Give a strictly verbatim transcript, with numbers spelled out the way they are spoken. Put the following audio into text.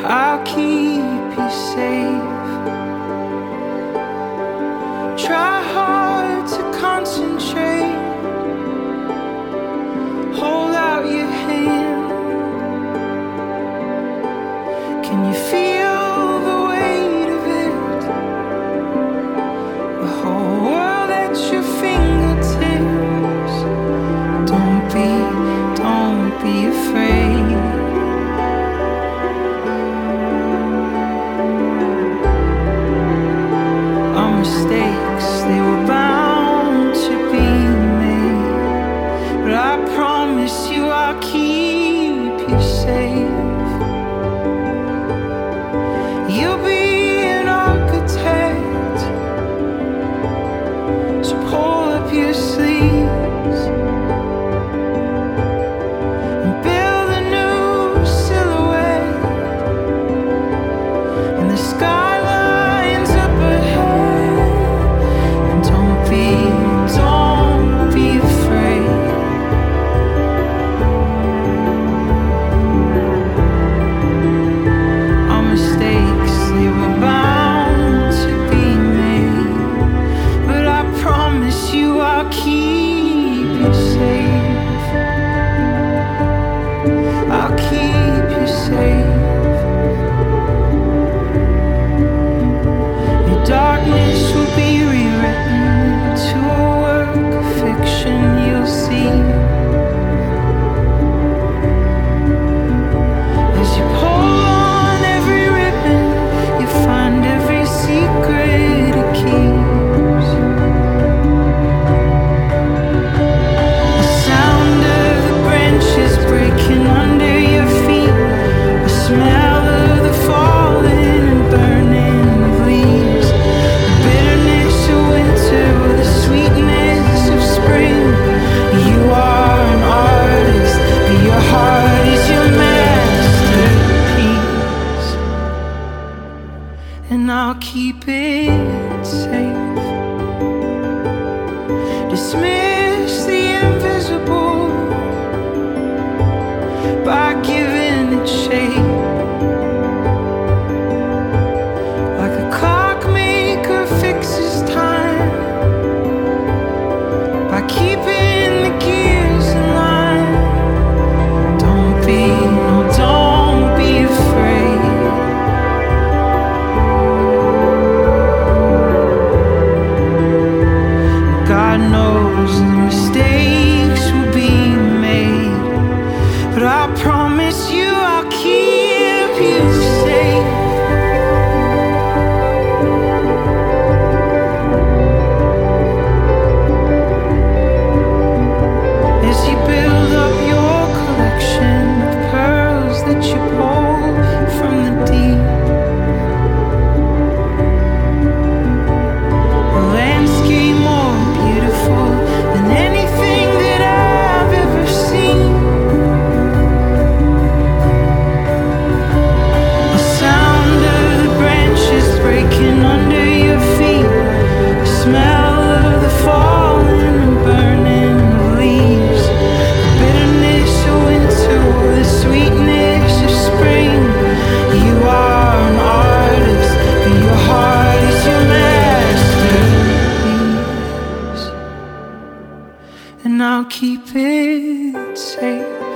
I'll keep you safe. Try hard to concentrate. Hold out your hand. Can you feel the weight of it? The whole world at your fingertips. Don't be, don't be afraid. Our mistakes, they were bound to be made, but I promise you I'll keep you safe. You'll be an architect, so pull up your sleeves and build a new silhouette in the skylines up ahead. And don't be, don't be afraid. Our mistakes, they were bound to be made, but I promise you I'll keep you safe. I'll keep you safe. Your darkness will be rewritten to a work of fiction. You'll see as you pull on every ribbon, you find every secret it keeps. The sound of the branches breaking under your feet, the smell of the falling and burning of leaves, the bitterness of winter with the sweetness of spring. You are an artist, but your heart is your masterpiece, and I'll keep it safe. Dismiss the invisible by giving it shape. Like a clockmaker fixes time by keeping the gears in line. Don't be, no, don't be afraid. God knows the mistakes will be made, but I promise you I'll keep you safe. As you build up your collection of pearls that you pull from the deep, a landscape more beautiful than anything that I've ever seen. The sound of the branches breaking under your feet, the smell of the falling and burning of leaves, the bitterness of winter with the sweetness of spring. You are an artist, but your heart is your masterpiece, and I'll keep it safe.